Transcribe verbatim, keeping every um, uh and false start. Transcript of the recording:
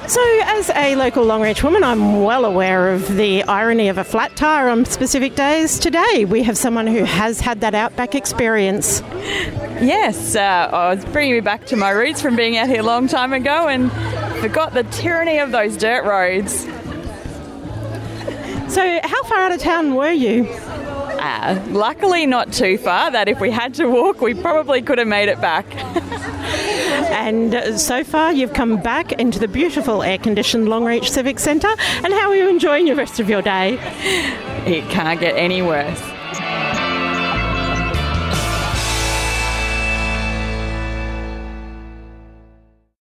So, as a local Longreach woman, I'm well aware of the irony of a flat tyre on specific days. Today, we have someone who has had that outback experience. Yes, uh, I was bringing me back to my roots from being out here a long time ago and forgot the tyranny of those dirt roads. So, how far out of town were you? Uh, luckily not too far, that if we had to walk, we probably could have made it back. And uh, so far, you've come back into the beautiful air-conditioned Longreach Civic Centre. And how are you enjoying the rest of your day? It can't get any worse.